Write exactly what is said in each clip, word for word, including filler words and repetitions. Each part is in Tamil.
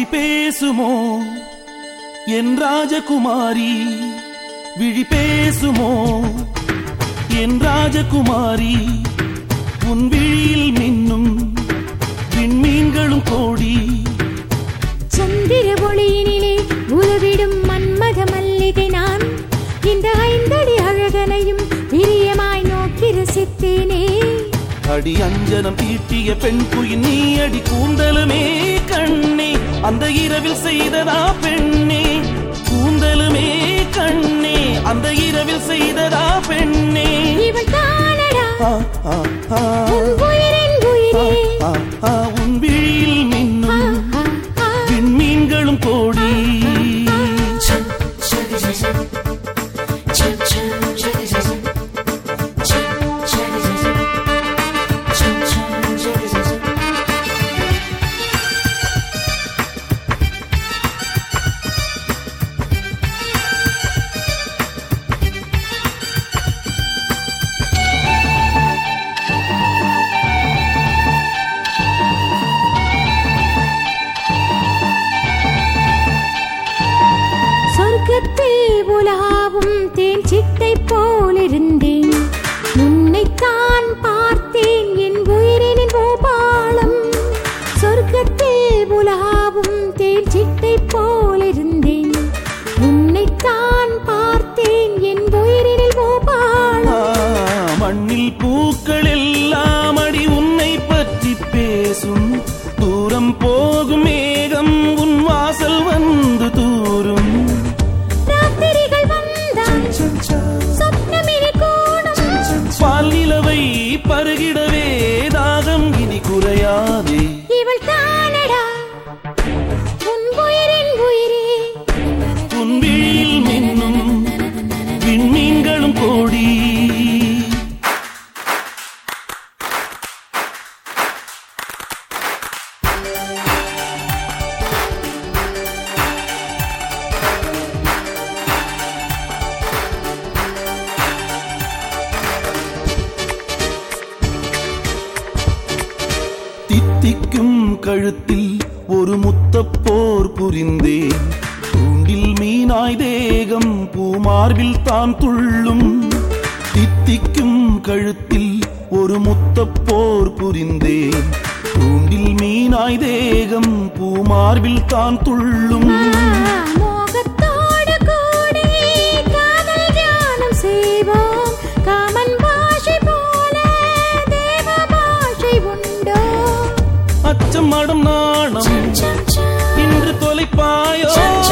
விழி பேசுமோ என் ராஜகுமாரி, விழி பேசுமோ என் ராஜகுமாரி, உன் விழியில் மின்னும் விண்மீன்களும் கோடி. சந்திர ஒளியினிலே உலவிடும் மன்மத மல்லிகை நான், இந்த ஐந்தடி அழகனையும் பிரியமாய் நோக்கி ரசித்தேனே. அடி அஞ்சனம் தீட்டிய பெண் குயின் நீ அடி கூந்தலுமே கண்ணே, அந்த இரவில் செய்ததா பெண்ணே, கூந்தலுமே கண்ணே, அந்த இரவில் செய்ததா பெண்ணே. இவள் தானடா உன் உயிரின் உயிரே, உன் விழியில் மின்னும் விண்மீன்களும் கோடி. சொர்க்கத்தில் உலாவும் தேன் சிட்டை போலிருந்தேன், உன்னைத்தான் பார்த்தேன் என் உயிரினின் கோபாலம். சொர்க்கத்தில் உலாவும் தேன் சிட்டை போலிருந்தேன், உன்னைத்தான் பார்த்தேன் என் உயிரினில் கோபாலம். மண்ணில் பூக்கள் எல்லாம் அடி உன்னை பற்றி பேசும், தூரம் போகும் மேகம் உன் வாசல் வந்து தூரும். ராத்திரிகள் வந்தால் சொப்னமினி கூடும், பால் நிலவை பருகிடவே தாகம் இனி குறையாதே. இவள் தானடா உன் உயிரின் உயிரே, உன் விழியில் மின்னும் விண்மீன்களும் கோடி. தித்திக்கும் கழுத்தில் ஒரு முத்தப்போர் புரிந்தேன், தூண்டில் மீனாய் தேகம் பூமார்பில் தான் துள்ளும். தித்திக்கும் கழுத்தில் ஒரு முத்தப்போர் புரிந்தேன், தூண்டில் மீனாய் தேகம் பூமார்பில் தான் துள்ளும். மோகத்தோடு கூடி காதல் தியானம் செய்வோம், காமன் பாஷை போல தேவ பாஷை உண்டோ. அச்சம் மடம் நாணம் இன்று தொலைப்பாயோ,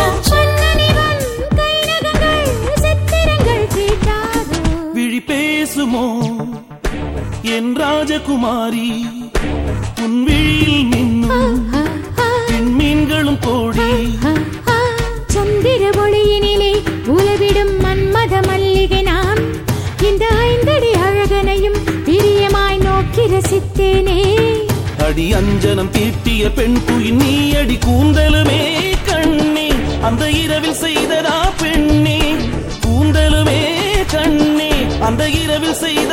விழி பேசுமோ என் ராஜகுமாரி, உன் விழியில் மின்னும் விண்மீன்களும் கோடி. சந்திர ஒளியினிலே உலவிடும் மன்மத மல்லிகை நான், இந்த ஐந்தடி அழகனையும் பிரியமாய் நோக்கி ரசித்தேனே. அடி அஞ்சனம் தீட்டிய பெண் குயின் நீ அடி கூந்தலுமே கண்ணே, அந்த இரவில் செய்ததா பெண்ணே, கூந்தலுமே கண்ணே, அந்த இரவில் செய்த